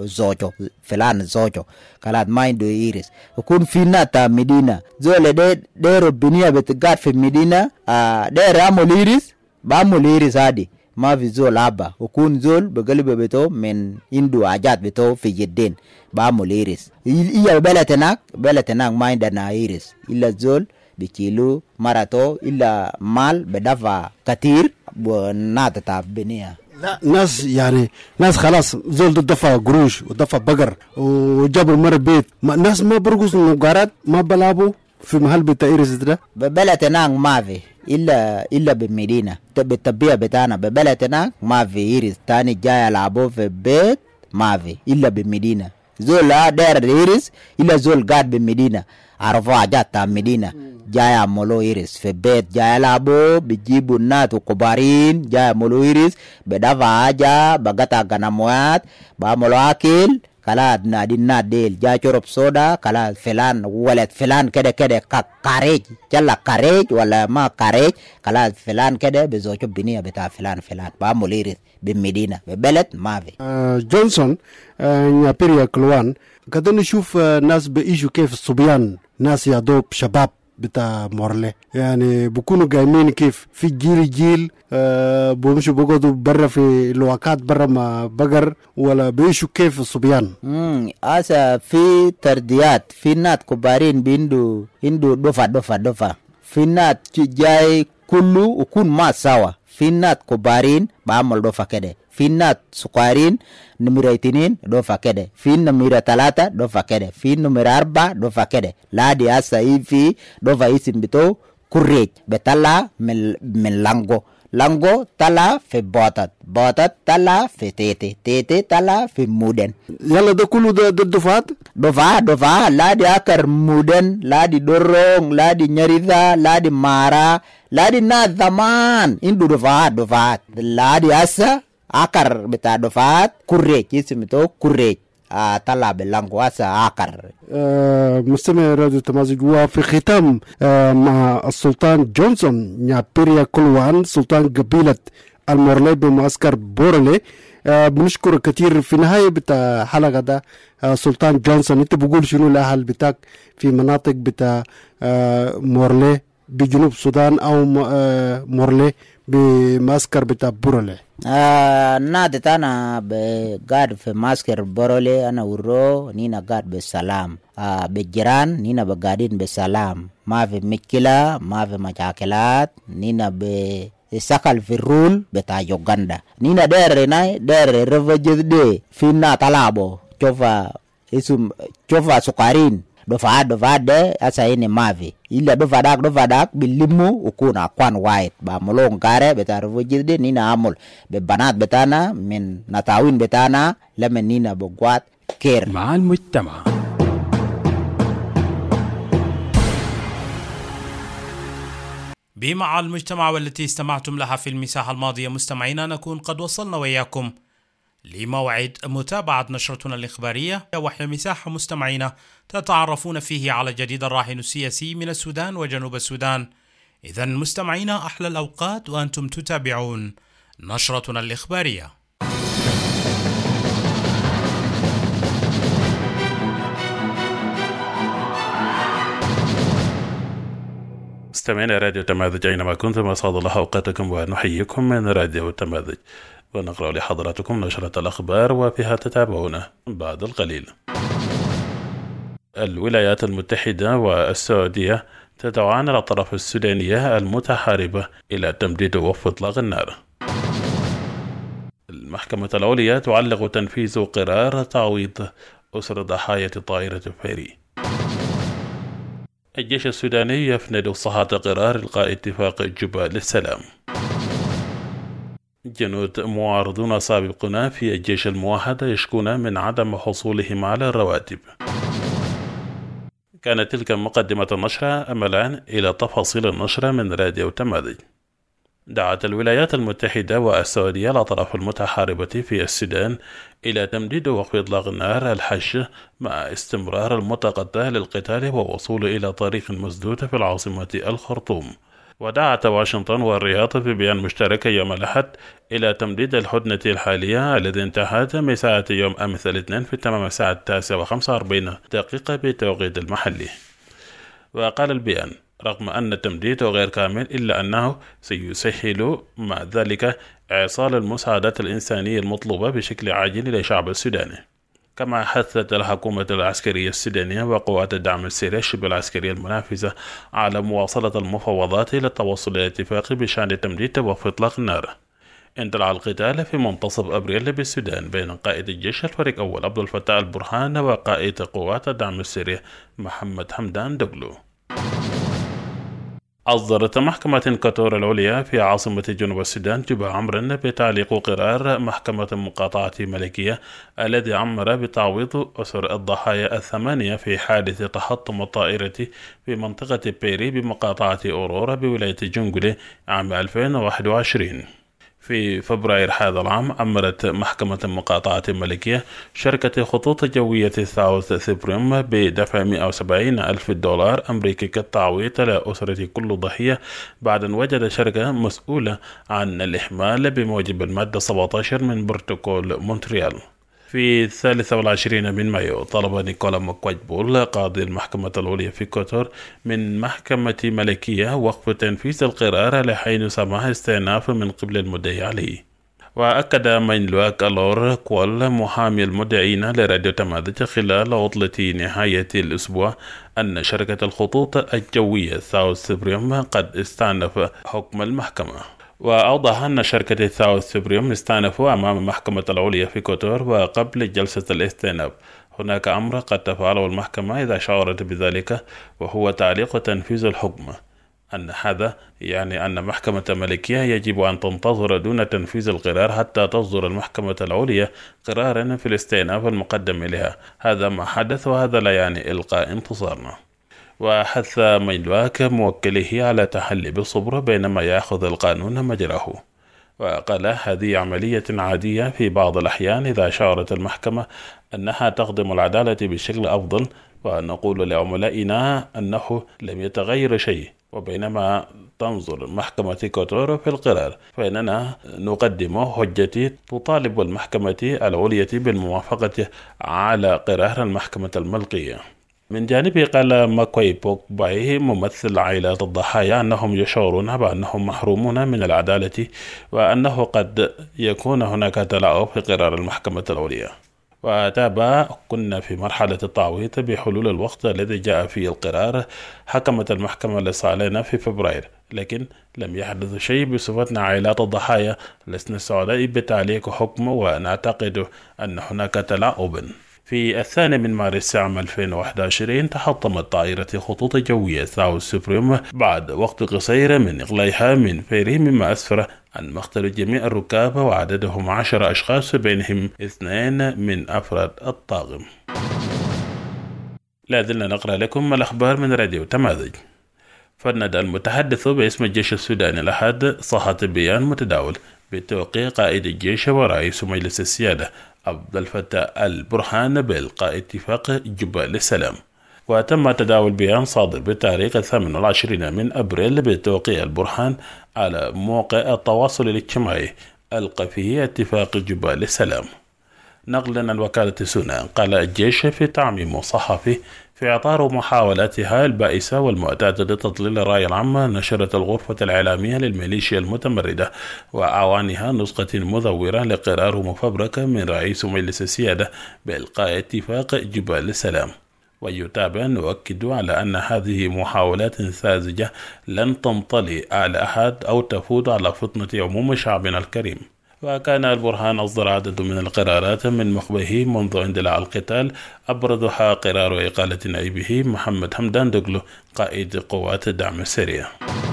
[SPEAKER 10] زوجو كلاد ما عنده إيريس يكون في ناتا مدينة زول ديرو بنية بتقاد في مدينة دير عمل إيريس بعمل إيريس هادي ما في زول عبا يكون زول بقلب بتو من عنده حاجات بتو في جدين بعمل إيريس إيا بلد هناك ما عندنا إيريس إلا زول بكيلو مراتو إلا مال بدفع كتير وناتتا بنية
[SPEAKER 9] لا ناس خلاص زول دفع قروش ودفع بقر وجابوا مرة بيت ناس ما برقص نقارات ما بلعبوا في محل بتاع إيريس ده
[SPEAKER 10] ببلد هناك ما في إلا بالمدينة بالطبيعة بتاعنا ببلد هناك ما في إيريس تاني جاي يلعبوا في بيت ما في إلا بالمدينة زول داير إيريس إلا زول قاعد بالمدينة عرفوا حاجات تاع مدينة جاي عملوا إيريس في بيت جاي يلعبوا بيجيبوا الناس وكبارين جاي عملوا إيريس بدفع حاجة بقطع غنموات بعملوا أكل كلاد نادي ديل جاي شرب صودا كلاد فلان ولد فلان كده كاريج جلا كاريج ولا ما كاريج كلاد فلان كده بزوجه بنية بتاع فلان بعملوا إيريس بالمدينة ببلد ما في
[SPEAKER 9] جونسون نيابيريا كلوان قدر نشوف ناس بيجوا كيف الصبيان ناس يا شباب بتاع مورلي يعني بيكونوا قايمين كيف في جيل بيمشوا بيقعدوا برا في الواقات برا ما بقر ولا بيعيشوا كيف الصبيان
[SPEAKER 10] اسا في ترديات في نات كبارين بيندو دفع في نات جاي كله وكون ما سوا في نات كبارين بعمل دفع كده في نات سكارين نمرة 2 دفع كده في نمرة 3 دفع كده في نمرة 4 دفع كده لا دي اسا في دفع اسم بتو كوريج بتلا من لانغو تلا في بوتات تلا في تيتي تلا في مودن
[SPEAKER 9] يلا ده كله ده الدفعات
[SPEAKER 10] دفعة لا دي اكر مودن لا دي دورون لا دي نيريذا لا دي مارا لا دي ناس زمان اندو دفعات لا دي اسا akar beta dofat kurrej اسم تو kurrej طلع باللانغواسا عقر.
[SPEAKER 9] مستمع راديو تمازج. وفي ختام مع السلطان جونسون نيابيريا كلوان سلطان قبيلة المورلي بمعسكر بورلي. بنشكر كثير. في نهاية بتاع حلقة ده سلطان جونسون انت بقول شنو الأهل بتاعك في مناطق بتاع مورلي بجنوب السودان او مورلي بماسكر بتاع بورولي؟
[SPEAKER 10] نادي أنا قاعد في ماسكر بورولي، أنا ورو نينا قاعد بالسلام. بالجيران نينا بقاعدين بالسلام، ما في مشكلة، ما في مشاكلات. نينا سكل في الرول بتاع يوغندا. نينا دير رفجز دي فينا طلابو شوفا سكارين دفعات ده asa ini mavi ila dofadak bilimu ukuna kwan white ba molong kare betar vujide nina amul be banat betana min natawin betana lama nina bogwat كير
[SPEAKER 2] مع المجتمع.
[SPEAKER 1] بمع المجتمع والتي استمعتم لها في المساحة الماضية مستمعينا، نكون قد وصلنا وإياكم لموعد متابعة نشرتنا الإخبارية، وهي مساحة مستمعينا تتعرفون فيه على جديد الراهن السياسي من السودان وجنوب السودان. إذن مستمعينا أحلى الأوقات وأنتم تتابعون نشرتنا الإخبارية.
[SPEAKER 11] مستمعين راديو تماذج أينما كنتم، أسعد الله أوقاتكم ونحييكم من راديو تماذج، ونقرأ لحضراتكم نشرة الأخبار وفيها تتابعون بعد القليل. الولايات المتحدة والسعودية تدعوان الأطراف السودانية المتحاربة إلى تمديد وقف إطلاق النار. المحكمة العليا تعلق تنفيذ قرار تعويض أسر ضحايا طائرة بيري. الجيش السوداني يفند صحة قرار إلغاء اتفاق جوبا للسلام. جنود معارضون سابقون في الجيش الموحد يشكون من عدم حصولهم على الرواتب. كانت تلك مقدمة النشرة، أملا إلى تفاصيل النشرة من راديو تماذج. دعت الولايات المتحدة والسعودية الأطراف المتحاربة في السودان إلى تمديد وقف إطلاق النار الحش مع استمرار المتقطع للقتال ووصول إلى طريق مسدود في العاصمة الخرطوم. ودعت واشنطن والرياض في بيان مشترك يوم الأحد إلى تمديد الهدنة الحالية الذي انتهت من ساعة يوم أمس الاثنين في تمام الساعة 9:45 بالتوقيت المحلي. وقال البيان: رغم أن التمديد غير كامل إلا أنه سيسهل مع ذلك إيصال المساعدات الإنسانية المطلوبة بشكل عاجل للشعب السوداني. كما حثت الحكومة العسكرية السودانية وقوات الدعم السريع الشبه العسكرية المنافسة على مواصلة المفاوضات للتوصل إلى اتفاق بشأن تمديد وقف إطلاق النار. اندلع القتال في منتصف أبريل بالسودان بين قائد الجيش الفريق أول عبد الفتاح البرهان وقائد قوات الدعم السريع محمد حمدان دغلو. أصدرت محكمة كوتور العليا في عاصمة جنوب السودان جوبا أمرا بتعليق قرار محكمة مقاطعة ملكية الذي أمر بتعويض أسر الضحايا 8 في حادث تحطم الطائرة في منطقة بيري بمقاطعة أورورا بولاية جنجولي عام 2021. في فبراير هذا العام أمرت محكمة مقاطعة ملكية شركة خطوط جوية ساوث سيبريم بدفع $170,000 أمريكي كالتعويض لأسرة كل ضحية بعد أن وجد شركة مسؤولة عن الإحمال بموجب المادة 17 من بروتوكول مونتريال. في 23 من مايو طلب نيكولا مكواجبول قاضي المحكمة العليا في كوتور من محكمة ملكية وقف تنفيذ القرار لحين سماح استئناف من قبل المدعي عليه. وأكد مينلواك ألور كوال محامي المدعين لراديو تماذج خلال عطلة نهاية الأسبوع أن شركة الخطوط الجوية ساوث سيبريم قد استأنف حكم المحكمة. وأوضح أن شركة ساوث سيبريم استأنفوا أمام المحكمة العليا في كوتور وقبل جلسة الاستئناف هناك أمر قد تفعله المحكمة إذا شعرت بذلك، وهو تعليق تنفيذ الحكم. أن هذا يعني أن محكمة ملكية يجب أن تنتظر دون تنفيذ القرار حتى تصدر المحكمة العليا قرارا في الاستئناف المقدم إليها. هذا ما حدث، وهذا لا يعني إلقاء انتصارنا. وحث مينلواك موكله على تحلي بالصبر بينما يأخذ القانون مجراه. وقال: هذه عملية عادية في بعض الأحيان إذا شعرت المحكمة أنها تخدم العدالة بشكل أفضل، ونقول لعملائنا أنه لم يتغير شيء. وبينما تنظر محكمة كوتور في القرار فإننا نقدم حجتي تطالب المحكمة العليا بالموافقة على قرار المحكمة الملكية. من جانبه قال ماكوي بوك باي ممثل عائلات الضحايا أنهم يشعرون بأنهم محرومون من العدالة وأنه قد يكون هناك تلاعب في قرار المحكمة العليا. وتابع كنا في مرحلة التعويض بحلول الوقت الذي جاء فيه القرار. حكمت المحكمة لصالحنا في فبراير، لكن لم يحدث شيء بصفتنا عائلات الضحايا. لسنا سعداء بتعليق حكم ونعتقد أن هناك تلاعب. في 2 مارس عام 2021 تحطمت طائرة خطوط جوية ساوث سوبريم بعد وقت قصير من إغلاقها من فيري، مما أسفر عن مقتل جميع الركاب وعددهم 10 أشخاص بينهم 2 من أفراد الطاقم. لا زلنا نقرأ لكم الأخبار من راديو تمازج. فند المتحدث باسم الجيش السوداني الأحد صحة بيان متداول بتوقيع قائد الجيش ورئيس مجلس السيادة عبد الفتاح البرهان بإلقاء اتفاق جوبا للسلام. وتم تداول بيان صادر بتاريخ 28 من أبريل بتوقيع البرهان على موقع التواصل الاجتماعي ألقى فيه اتفاق جوبا للسلام. نقلا عن وكالة سونا، قال الجيش في تعميم صحفي في إطار محاولاتها البائسة والمعتادة لتضليل الرأي العام، نشرت الغرفة الإعلامية للميليشيا المتمردة وأعوانها نسخة مزورة لقرار مفبرك من رئيس مجلس السيادة بإلقاء اتفاق جوبا للسلام. ويتابع نؤكد على أن هذه محاولات ساذجة لن تنطلي على أحد أو تفوت على فطنة عموم شعبنا الكريم. وكان البرهان أصدر عدد من القرارات من مخبه منذ اندلاع القتال، أبرزها قرار إقالة نائبه محمد حمدان دقلو قائد قوات الدعم السريع.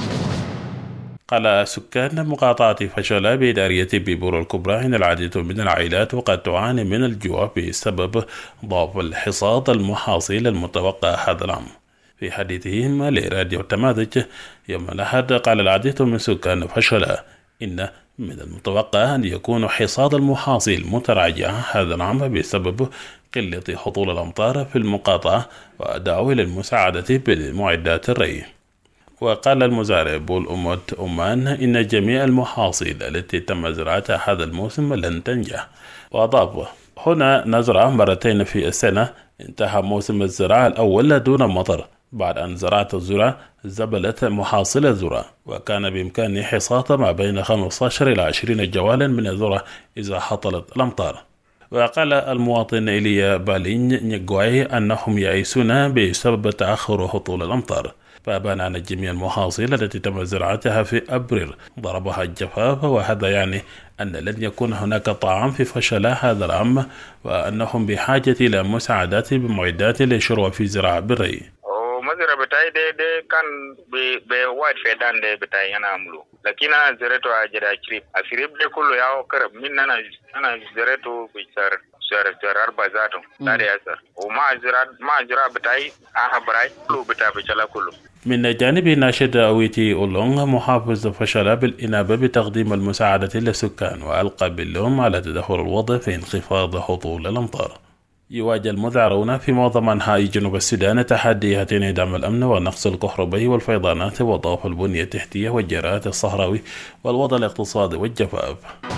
[SPEAKER 11] قال سكان مقاطعة فشلا بإدارية بيبور الكبرى إن العديد من العائلات وقد تعاني من الجوع بسبب ضعف الحصاد المحاصيل المتوقع هذا العام. في حديثهم لراديو تمازج يوم الأحد، قال العديد من سكان فشلا إن من المتوقع أن يكون حصاد المحاصيل متراجعا هذا العام بسبب قلة هطول الأمطار في المقاطعة، ودعوا إلى المساعدة بمعدات الري. وقال المزارع بول أموت أمان إن جميع المحاصيل التي تم زراعتها هذا الموسم لن تنجح. وأضاف: هنا نزرع مرتين في السنة، انتهى موسم الزراعة الأول دون مطر. بعد أن زرعت الذرة زبلت محاصيل الذرة، وكان بإمكاني حصاد ما بين 15 إلى 20 جوالا من الذرة إذا حصلت الأمطار. وقال المواطن إيليا بالين نيغواي أنهم يئسون بسبب تأخر هطول الأمطار، فأبان أن جميع المحاصيل التي تم زراعتها في أبريل ضربها الجفاف، وهذا يعني أن لن يكون هناك طعام في فشلا هذا العام، وأنهم بحاجة إلى مساعدات بمعدات للشروع في زراعة بالري.
[SPEAKER 12] mazira betai de kan be white fedan de betai yana amlu lakina zereto ajira krip afirib de kullu yawo karab min nana zereto bichar sar arbazato dare asar o ma jira betai aha barai kullu betai bichala kullu.
[SPEAKER 11] من جانب ناشد أويتي أولونغ محافظ فشل بالإنابة بتقديم المساعدة للسكان، وألقى باللوم على تدهور الوضع في انخفاض هطول الأمطار. يواجه المذعرون في معظم أنحاء جنوب السودان تحديات انعدام الأمن والنقص الكهربائي والفيضانات وضعف البنية التحتية والجراءات الصحراوي والوضع الاقتصادي والجفاف.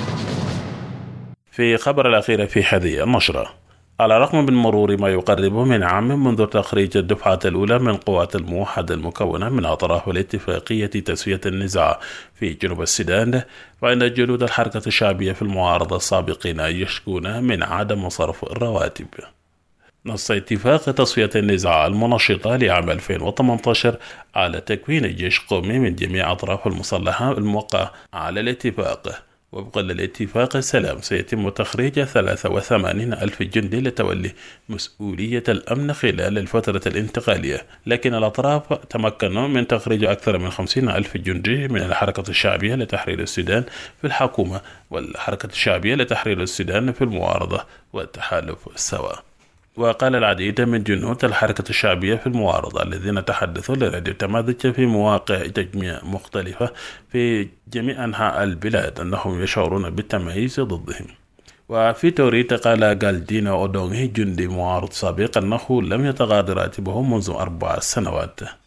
[SPEAKER 11] في خبر الأخير في هذه النشرة، على الرغم من مرور ما يقرب من عام منذ تخريج الدفعة الأولى من قوات الموحدة المكونة من أطراف الاتفاقية تسوية النزاع في جنوب السودان، فإن جنود الحركة الشعبية في المعارضة السابقين يشكون من عدم صرف الرواتب. نص اتفاق تسوية النزاع المنشطة لعام 2018 على تكوين جيش قومي من جميع أطراف المسلحة الموقع على الاتفاق. وفقا للاتفاق السلام سيتم تخريج 83,000 جندي لتولي مسؤولية الأمن خلال الفترة الانتقالية، لكن الأطراف تمكنوا من تخريج أكثر من 50,000 جندي من الحركة الشعبية لتحرير السودان في الحكومة والحركة الشعبية لتحرير السودان في المعارضة والتحالف سوا. وقال العديد من جنود الحركة الشعبية في المعارضة الذين تحدثوا لراديو تمازج في مواقع تجميع مختلفة في جميع أنحاء البلاد أنهم يشعرون بالتمييز ضدهم. وفي توريت قال دينا أودونغي جندي معارض سابق أنه لم يتغادر راتبه منذ 4 سنوات.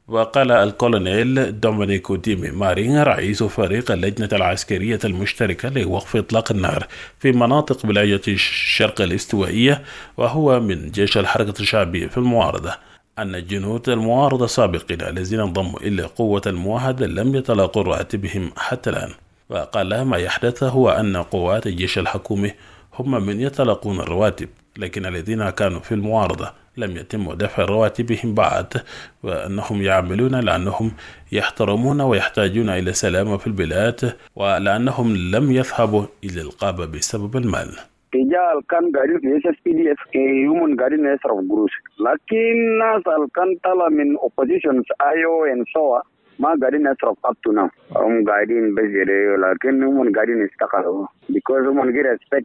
[SPEAKER 11] وقال الكولونيل دومينيكو ديمي مارين رئيس فريق اللجنة العسكرية المشتركة لوقف إطلاق النار في مناطق ولاية الشرق الاستوائية وهو من جيش الحركة الشعبية في المعارضة أن جنود المعارضة السابقين الذين انضموا إلى قوة الموحدة لم يتلاقوا رواتبهم حتى الآن. وقال ما يحدث هو أن قوات الجيش الحكومي هم من يتلقون الرواتب، لكن الذين كانوا في المعارضة لم يتم دفع رواتبهم بعد، وأنهم يعملون لأنهم يحترمون ويحتاجون إلى سلامة في البلاد، ولأنهم لم يذهبوا إلى الغابة بسبب المال.
[SPEAKER 6] رجال كان قاعدين في SSPDF هم قاعدين يصرف قروش، لكن ناس كان طلع من oppositions IO and SOA ما قاعدين يصرف up to now. هم قاعدين بجري، لكن هم قاعدين يستقلوا because هم غير expect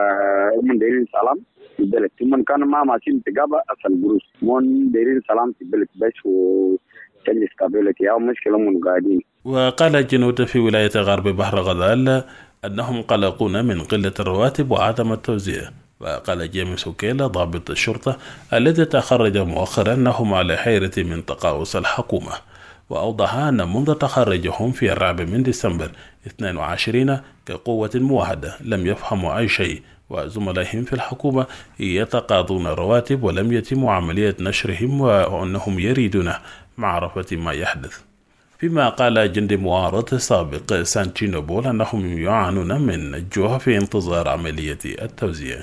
[SPEAKER 6] هم دايرين سلام في البلد. هم كانوا ما ماشيين تجابة أصل قروش، هم دايرين سلام في البلد بس وتنجي stability أو مشكلة هم قاعدين.
[SPEAKER 11] وقال الجنود في ولاية غرب بحر غزال أنهم قلقون من قلة الرواتب وعدم التوزيع. وقال جيمس أوكيلا ضابط الشرطة الذي تخرج مؤخرا أنهم على حيرة من تقاعس الحكومة، وأوضح أن منذ تخرجهم في 4 من ديسمبر 22 كقوة موحدة لم يفهموا أي شيء، وزملائهم في الحكومة يتقاضون رواتب ولم يتم عملية نشرهم، وأنهم يريدون معرفة ما يحدث. فيما قال جندي معارض سابق سانتي نوبول أنهم يعانون من الجوع في انتظار عملية التوزيع.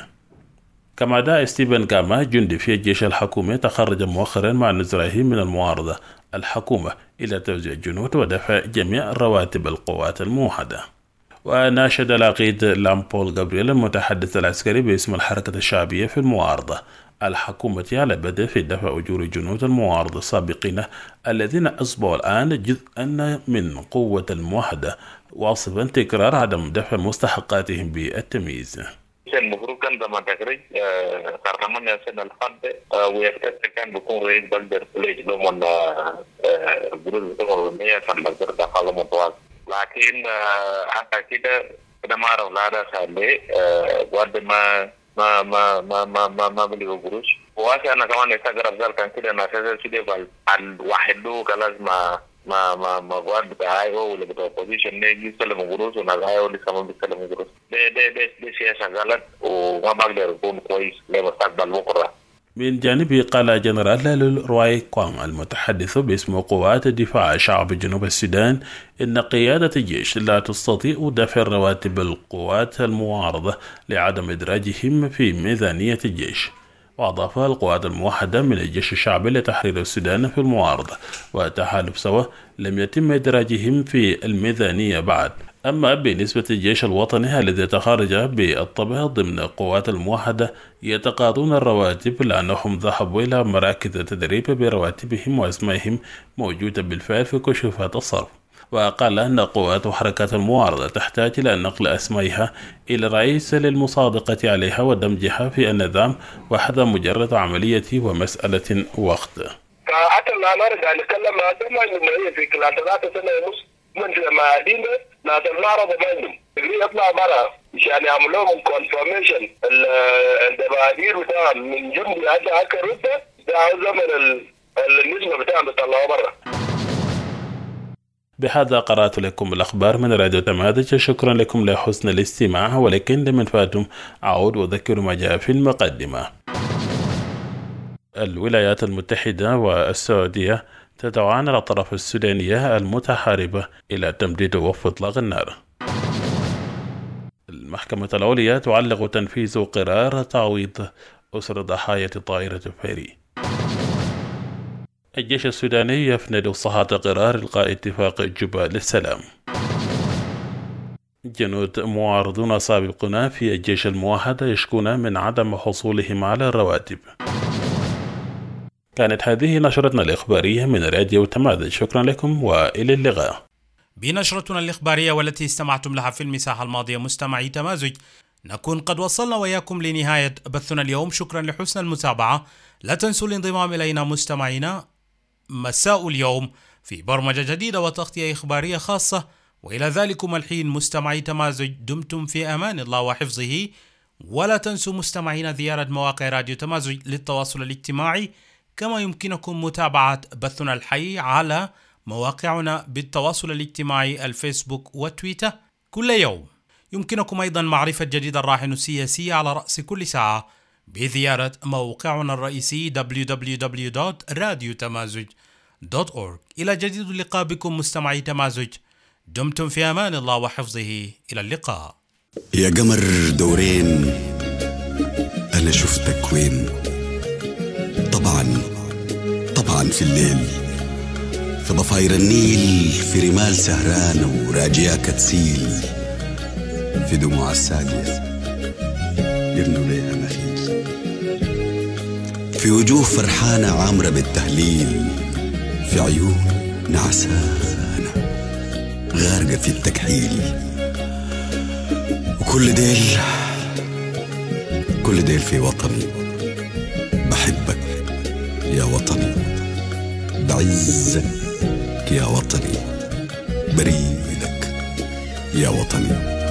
[SPEAKER 11] كما دعا ستيفن كاما جندي في الجيش الحكومي تخرج مؤخرا مع نزرعه من المعارضة الحكومة إلى توزيع الجنود ودفع جميع رواتب القوات الموحدة. وناشد العقيد لامبول غابرييل المتحدث العسكري باسم الحركة الشعبية في المعارضة الحكومة على بدء في دفع أجور جنود المعارضة السابقين الذين أصبحوا الآن جزءا من قوة الموحدة، واصفا تكرار عدم دفع مستحقاتهم بالتمييز.
[SPEAKER 12] المفروض كان لما تخرج برلمان السنة الفاتحة ويكتب كان بيكون رئيس بلدر كليج لمن البلد الأولمية كان بلدر دخل متواصل، لكن حتى كده ما رأوا لهذا سالي بعد ما بلغوا قروش. واسي أنا كمان استغرب ذلك كان كده ناسا كده الواحد له كلاز ما قواد بتاعي هو اللي بتاع opposition نيجي يسلم قروش ونازعي هو اللي كمان بيسلم قروش. ده شيء شغالات وما بقدر يكون كويس لمستقبل بكرة.
[SPEAKER 11] من جانبه قال جنرال روي كوام المتحدث باسم قوات دفاع شعب جنوب السودان إن قيادة الجيش لا تستطيع دفع رواتب القوات المعارضة لعدم إدراجهم في ميزانية الجيش. وأضاف القوات الموحدة من الجيش الشعبي لتحرير السودان في المعارضة وتحالف سوا لم يتم إدراجهم في الميزانية بعد. أما بالنسبة للجيش الوطني الذي تخرج بالطبع ضمن القوات الموحدة يتقاضون الرواتب لأنهم ذهبوا إلى مراكز التدريب برواتبهم وأسمائهم موجودة بالفعل في كشوفات الصرف. وقال أن قوات حركة المعارضة تحتاج إلى نقل أسمائها إلى الرئيس للمصادقة عليها ودمجها في النظام وهذا مجرد عملية ومسألة وقت.
[SPEAKER 6] حتى لا نرجع نتكلم عن المعية في كلا 3 سنة ونص من المعادين ناس المعرض بينهم اللي يطلع برا عشان يعملوا لهم كونفورميشن الدبادير بتاعهم من جنب حتى هكذا ده زمن النسبة بتاعهم بيطلعوا برا.
[SPEAKER 11] بهذا قرأت لكم الأخبار من راديو تمازج. شكرا لكم لحسن الاستماع، ولكن لمن فاتم أعود وأذكر ما جاء في المقدمة. الولايات المتحدة والسعودية تدعوان الأطراف السودانية المتحاربة إلى تمديد وقف إطلاق النار. المحكمة العليا تعلق تنفيذ قرار تعويض أسر ضحايا طائرة فيري. الجيش السوداني يفند صحة قرار إلغاء اتفاق جوبا للسلام. جنود معارضون سابقون في الجيش الموحد يشكون من عدم حصولهم على الرواتب. كانت هذه نشرتنا الإخبارية من راديو تمازج. شكرا لكم وإلى اللقاء.
[SPEAKER 1] بنشرتنا الإخبارية والتي استمعتم لها في المساحة الماضية مستمعي تمازج نكون قد وصلنا وياكم لنهاية بثنا اليوم. شكرا لحسن المتابعة. لا تنسوا الانضمام إلينا مستمعينا مساء اليوم في برمجة جديدة وتغطية إخبارية خاصة. وإلى ذلكم الحين مستمعي تمازج دمتم في أمان الله وحفظه. ولا تنسوا مستمعينا زيارة مواقع راديو تمازج للتواصل الاجتماعي كما يمكنكم متابعة بثنا الحي على مواقعنا بالتواصل الاجتماعي الفيسبوك وتويتر كل يوم. يمكنكم أيضا معرفة جديد الراهن السياسي على رأس كل ساعة بزيارة موقعنا الرئيسي www.radiotamazuj.org. إلى جديد اللقاء بكم مستمعي تمازج، دمتم في أمان الله وحفظه. إلى اللقاء.
[SPEAKER 13] يا قمر دورين أنا شفتك وين؟ طبعا في الليل في ضفاير النيل، في رمال سهرانة وراجياك تسيل، في دموع الساقية يرنوا ليها نخيل، في وجوه فرحانة عامرة بالتهليل، في عيون نعسانة غارقة في التكحيل. وكل ديل في وطني، بحبك يا وطني، بعزك يا وطني، بريدك يا وطني.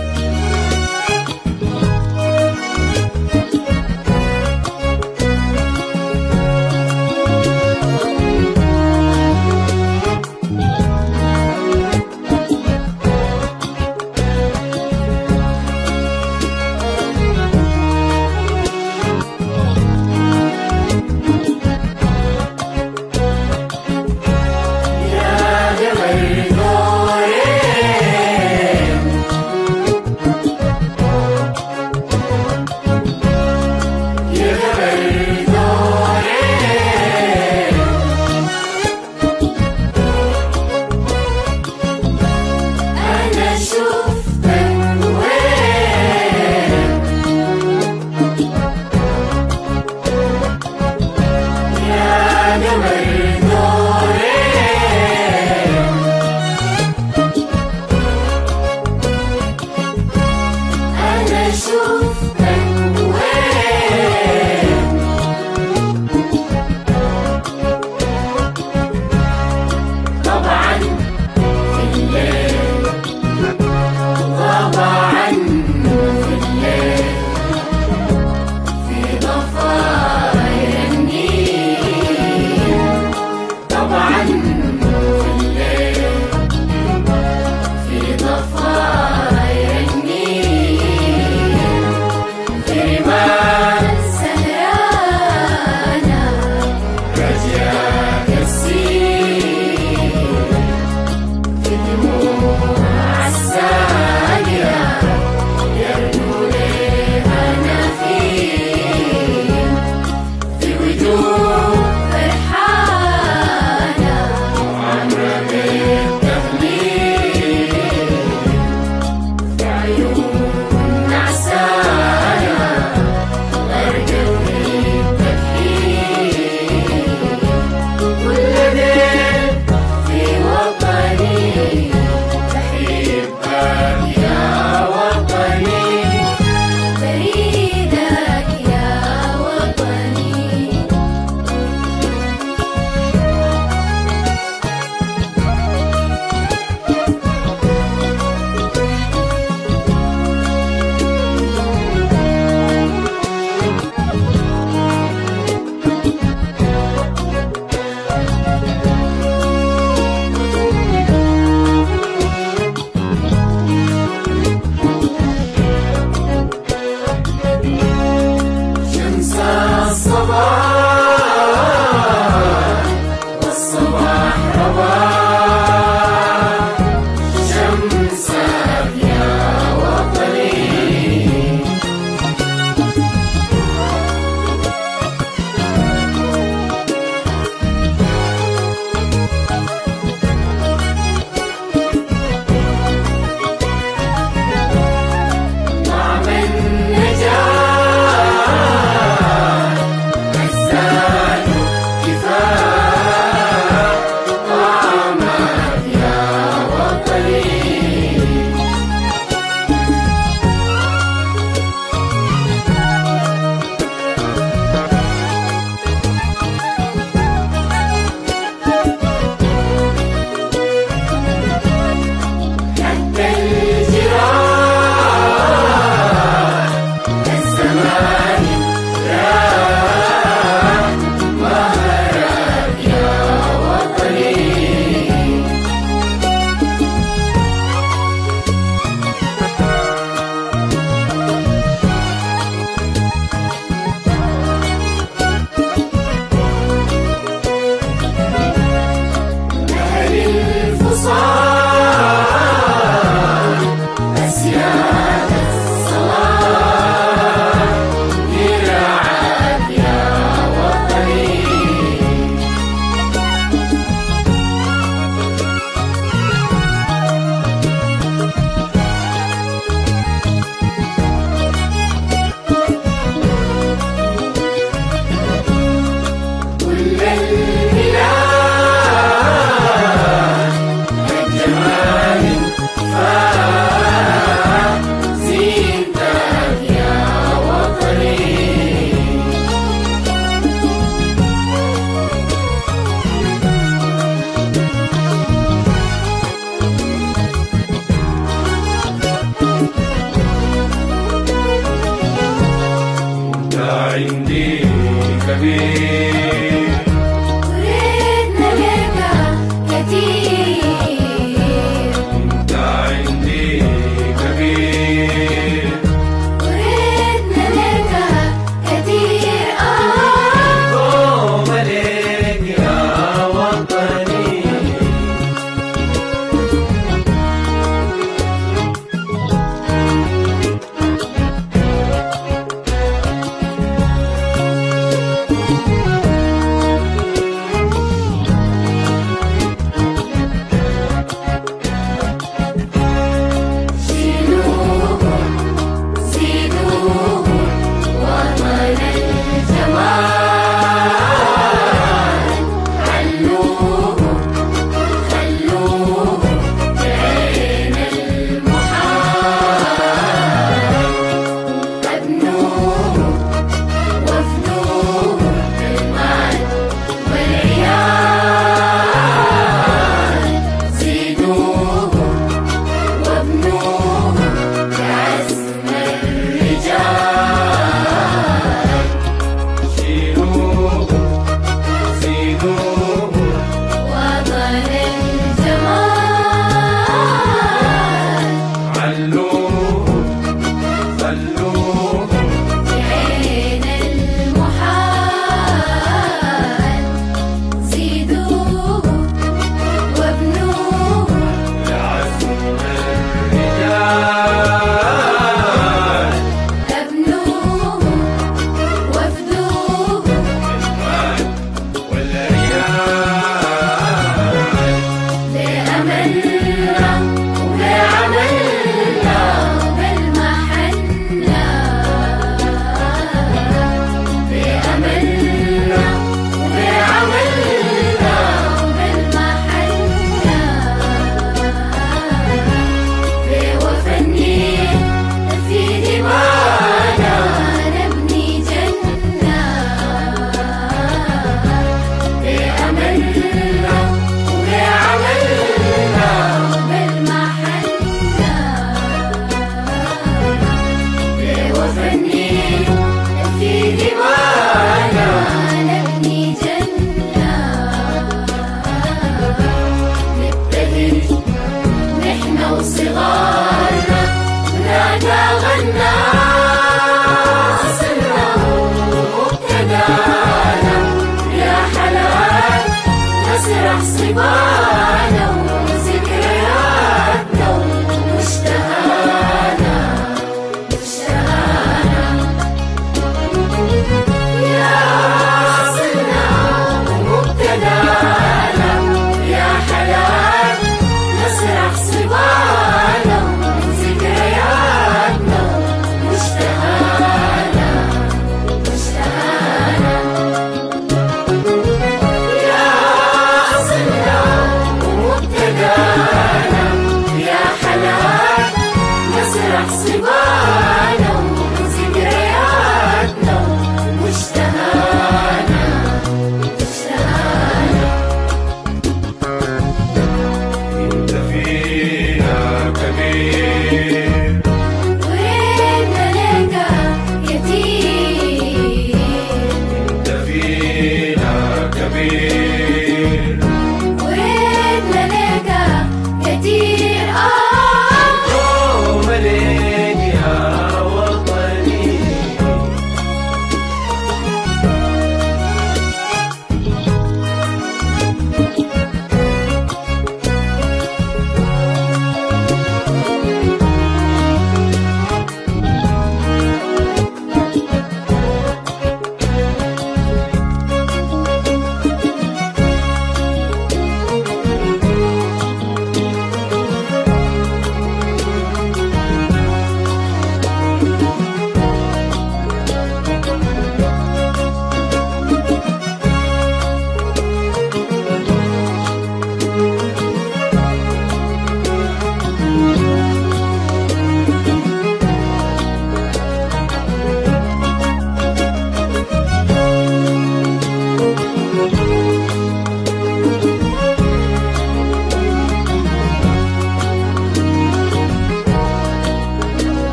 [SPEAKER 14] كتير ملك يا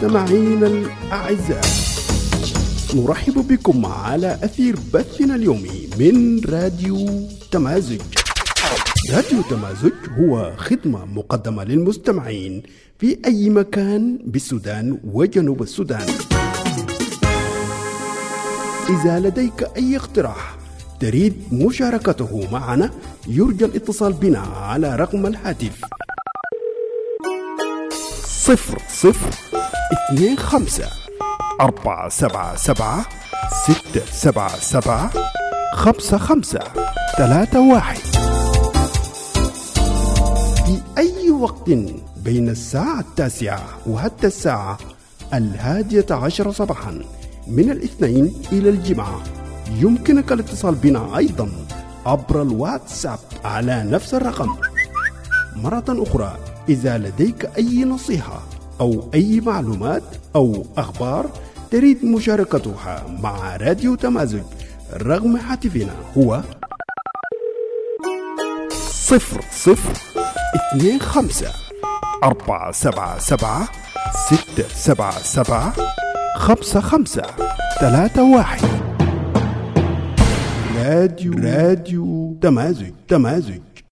[SPEAKER 14] مستمعينا الأعزاء، نرحب بكم على أثير بثنا اليومي من راديو تمازج. راديو تمازج هو خدمة مقدمة للمستمعين في أي مكان بالسودان وجنوب السودان. إذا لديك أي اقتراح تريد مشاركته معنا، يرجى الاتصال بنا على رقم الهاتف 00-257-477-677-5531 في أي وقت بين الساعة 9 وحتى الساعة 11 صباحا من الاثنين إلى الجمعة. يمكنك الاتصال بنا أيضا عبر الواتساب على نفس الرقم. مرة أخرى، إذا لديك أي نصيحة أو أي معلومات أو أخبار تريد مشاركتها مع راديو تمازج، رقم هاتفنا هو 00-257-477-677-5531. راديو تمازج.